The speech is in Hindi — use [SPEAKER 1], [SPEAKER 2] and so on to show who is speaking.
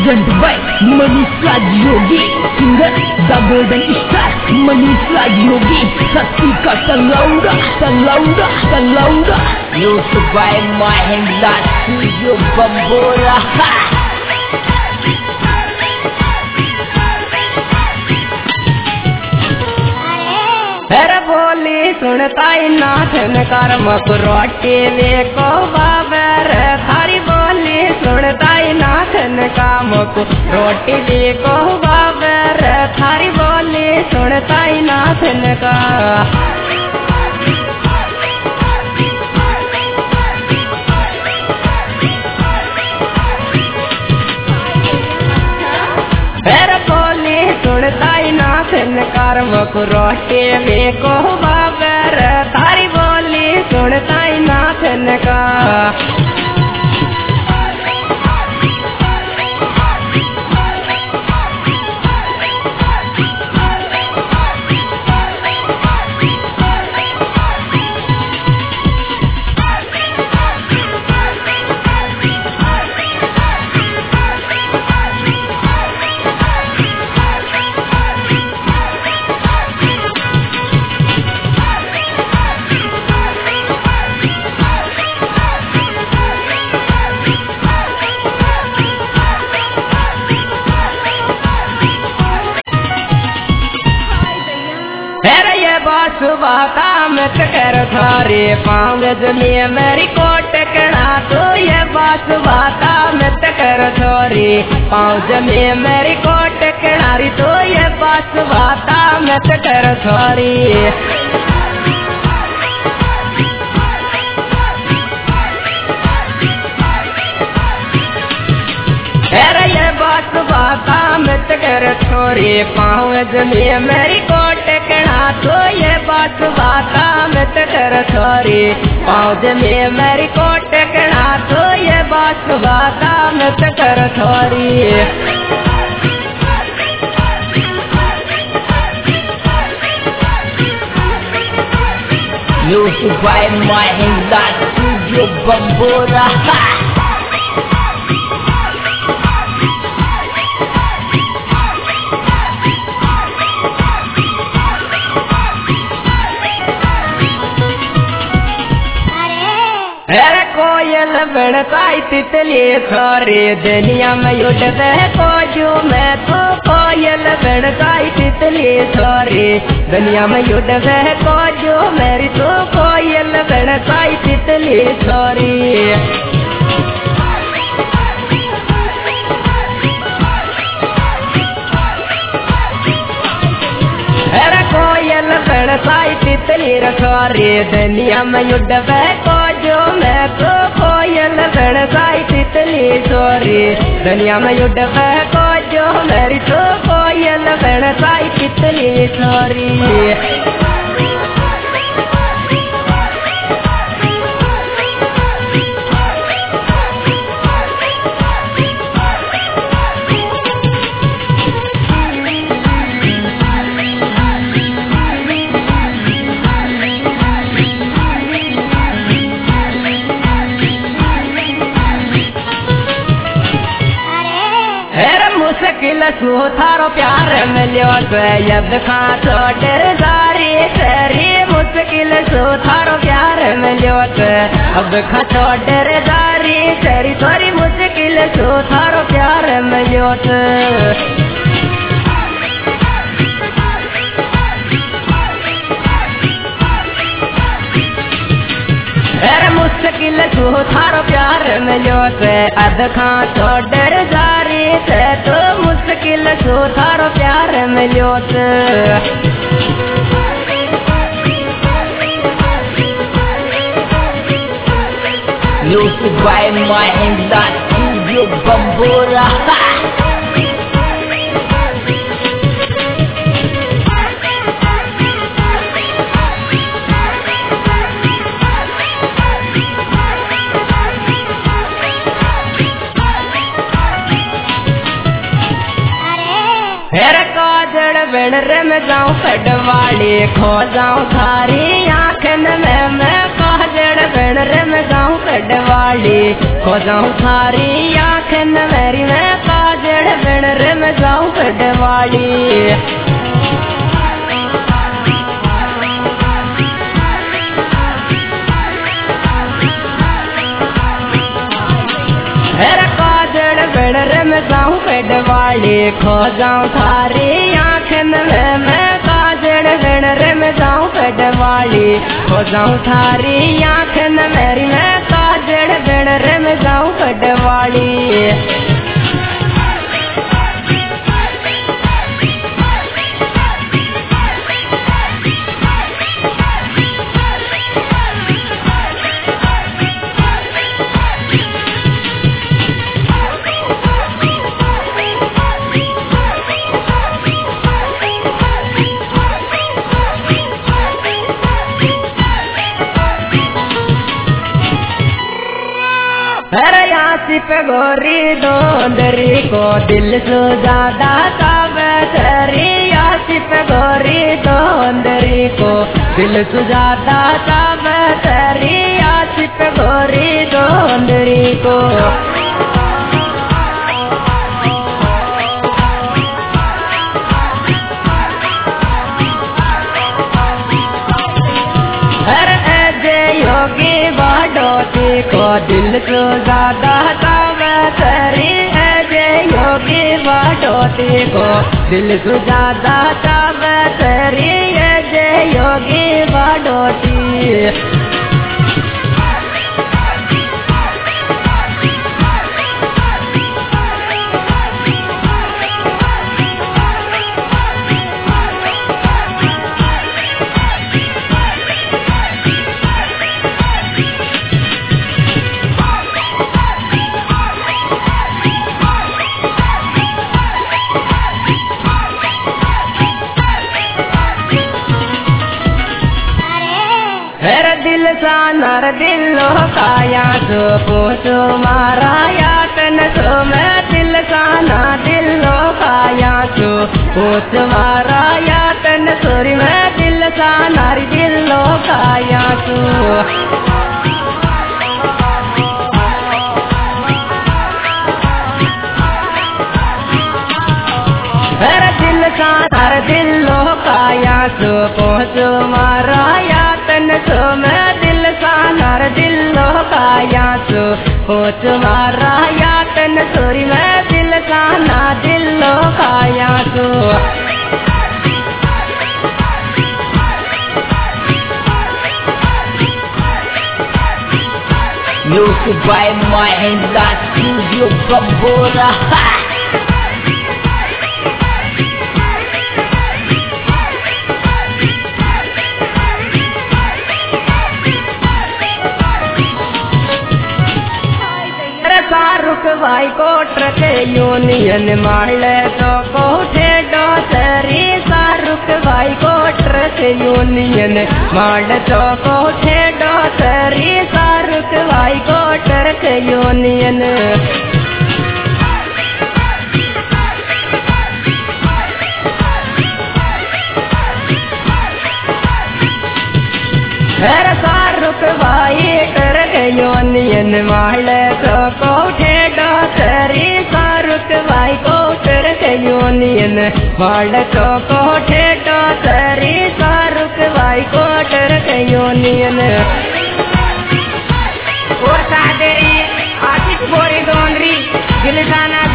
[SPEAKER 1] Present by Manish Raj Yogi, singer the golden star Manish Raj Yogi, शक्ति का तलौड़ा तलौड़ा तलौड़ा, music by Mahendra studio Bambora.
[SPEAKER 2] अरे बोली सुनता ही नाथन कर्मक रोटी वे को बाबर, थारी बोली सुनता ही नाथन कामक रोटी वे को बाबर, थारी बोली सुनता ही नाथन का। सुनता ही नाथन कर्मक रोटी वे को बाबर, थारी बोली सुनता ही नाथन का। बाता मत कर थारे पाँव जमिए मेरी कोट कड़ा, तो ये बात बाता मत कर थारे पाँव जमिए मेरी कोट कड़ारी, तो ये बात बाता मत कर थारी। अरे ये बात बाता मत कर छोरी पाँव जमिए मेरी कोट कड़ा, तो ये बात बाता मत कर छोरी पाँव जमिए मेरी कोट कड़ा, तो ये बात बाता मत कर छोरी।
[SPEAKER 1] Music by Mahendra studio Bambora.
[SPEAKER 2] अरे कोयल बनताई तितली सारे दुनिया में उड़ते को जो मैं तो कोयल बनताई तितली सारे दुनिया में उड़ते को जो मेरी तो कोयल बनताई तितली सारी। अरे कोयल बनताई तितली सारे दुनिया में उड़ते को जो मैं तो कोयल बनताई तितली सारी दुनिया में उड़ते को जो मेरी तो कोयल बनताई तितली सारी। मुश्किल सो थारो प्यार मिलो तो यद खा छोटे सारी तेरी, मुश्किल सो थारो प्यार मिलो तो अब खा छोटे सारी तेरी, थोड़ी मुश्किल सो थारो प्यार मिलो तो। अरे मुश्किल सो थारो प्यार मिलो तो अध खा छोटे सारी से, तो मुश्किल सो थारो प्यार मिलो तो।
[SPEAKER 1] Music by Mahendra studio Bambora.
[SPEAKER 2] बन रम जाऊं कटवाड़ी खो जाऊं थारी आँखन में मैं काजड़ बन रम जाऊं कटवाड़ी खो जाऊं थारी आँखन मेरी मैं काजड़ में जाऊं कटवाली। काजड़ बेड़र में जाऊं कटवाली, खो जाऊं थारी आँखन में मैं। काजड़ बेड़र में जाऊं कटवाली, खो जाऊं थारी आँखन मेरी मैं। काजड़ बेड़र में जाऊं कटवाली। आसिफ गोरी डोंदरी को दिल से ज्यादा ताबतरी। आसिफ गोरी डोंदरी को दिल से ज्यादा ताबतरी। आसिफ गोरी डोंदरी को योगी बाडोती को दिल से ज्यादा ताबतरी है। जय योगी बाडोती को दिल से ज्यादा ताबतरी है। जय योगी बाडोती। दिल सा नर दिलो काया सो पूछो मारा यातन सो मैं। दिल सा ना दिलो काया सो पूछ मारा यातन सोरी मैं। दिल सा नारी दिलो काया सो दिल सा नर दिलो काया सो पूछ मारा यातन सो मैं। दिल सा नर दिलो काया सो पूछ मारा यातन सोरी मैं। दिल सा ना दिलो काया सो
[SPEAKER 1] Music by Mahindra Studio Bambora.
[SPEAKER 2] Shahrukh भाई कोट के यूनियन माल तो कोठे डोसरी। शाहरुख भाई कोट के यूनियन माल तो कोठे डोसरी। शाहरुख भाई कोट के यूनियन शाहरुख भाई कर यूनियन माल तो कोठे डोसरी। शाहरुख भाई कोटर के यूनियन माल तो कोठे डोसरी। शाहरुख भाई कोटर के यूनियन और सादरी आसिफ गोरी डोंदरी दिल जाना